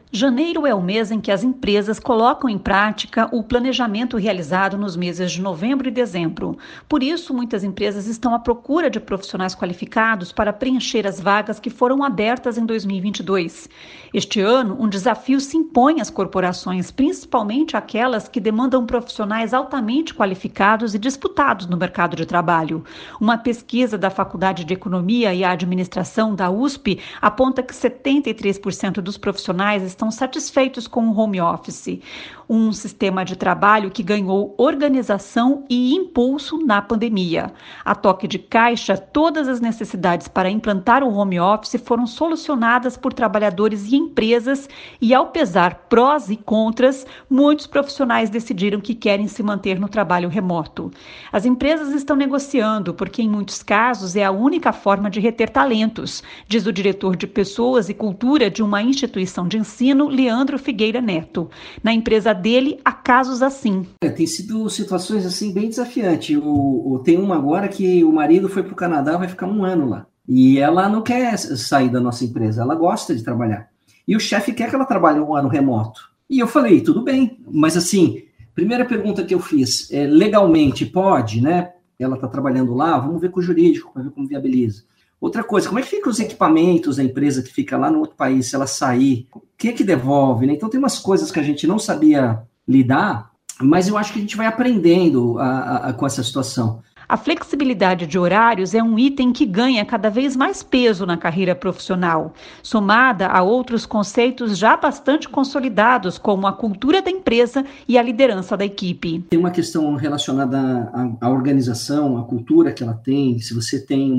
Janeiro é o mês em que as empresas colocam em prática o planejamento realizado nos meses de novembro e dezembro. Por isso, muitas empresas estão à procura de profissionais qualificados para preencher as vagas que foram abertas em 2022. Este ano, um desafio se impõe às corporações, principalmente aquelas que demandam profissionais altamente qualificados e disputados no mercado de trabalho. Uma pesquisa da Faculdade de Economia e Administração da USP aponta que 73% dos profissionais estão satisfeitos com o home office, um sistema de trabalho que ganhou organização e impulso na pandemia. A toque de caixa, todas as necessidades para implantar o home office foram solucionadas por trabalhadores e empresas e, ao pesar prós e contras, muitos profissionais decidiram que querem se manter no trabalho remoto. As empresas estão negociando porque, em muitos casos, é a única forma de reter talentos, diz o diretor de Pessoas e Cultura de uma instituição de ensino, Leandro Figueira Neto. Na empresa dele, há casos assim. Tem sido situações assim bem desafiantes. Tem uma agora que o marido foi para o Canadá, vai ficar 1 ano lá. E ela não quer sair da nossa empresa, ela gosta de trabalhar. E o chefe quer que ela trabalhe 1 ano remoto. E eu falei, tudo bem, mas assim, primeira pergunta que eu fiz, legalmente pode, né? Ela está trabalhando lá, vamos ver com o jurídico, para ver como viabiliza. Outra coisa, como é que ficam os equipamentos da empresa que fica lá no outro país, se ela sair? Quem é que devolve, né? Então tem umas coisas que a gente não sabia lidar, mas eu acho que a gente vai aprendendo com essa situação. A flexibilidade de horários é um item que ganha cada vez mais peso na carreira profissional, somada a outros conceitos já bastante consolidados, como a cultura da empresa e a liderança da equipe. Tem uma questão relacionada à organização, à cultura que ela tem, se você tem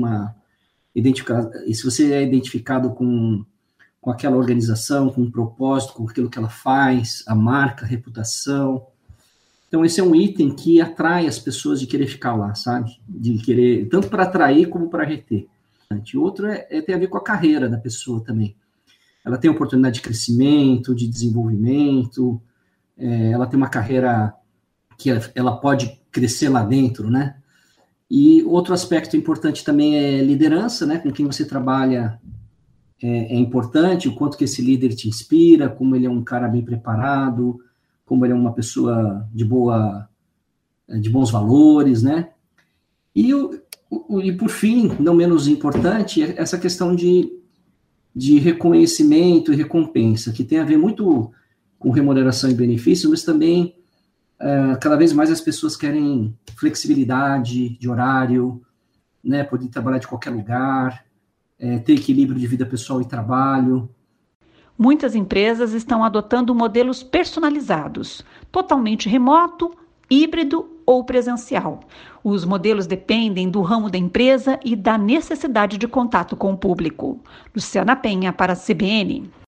se você é identificado com aquela organização, com um propósito, com aquilo que ela faz, a marca, a reputação. Então, esse é um item que atrai as pessoas de querer ficar lá, sabe? De querer, tanto para atrair como para reter. Outro tem a ver com a carreira da pessoa também. Ela tem oportunidade de crescimento, de desenvolvimento, ela tem uma carreira que ela pode crescer lá dentro, né? E outro aspecto importante também é liderança, né? Com quem você trabalha é importante, o quanto que esse líder te inspira, como ele é um cara bem preparado, como ele é uma pessoa de bons valores, né? E por fim, não menos importante, é essa questão de reconhecimento e recompensa, que tem a ver muito com remuneração e benefícios, mas também cada vez mais as pessoas querem flexibilidade de horário, né? Poder trabalhar de qualquer lugar, ter equilíbrio de vida pessoal e trabalho. Muitas empresas estão adotando modelos personalizados, totalmente remoto, híbrido ou presencial. Os modelos dependem do ramo da empresa e da necessidade de contato com o público. Luciana Penha, para a CBN.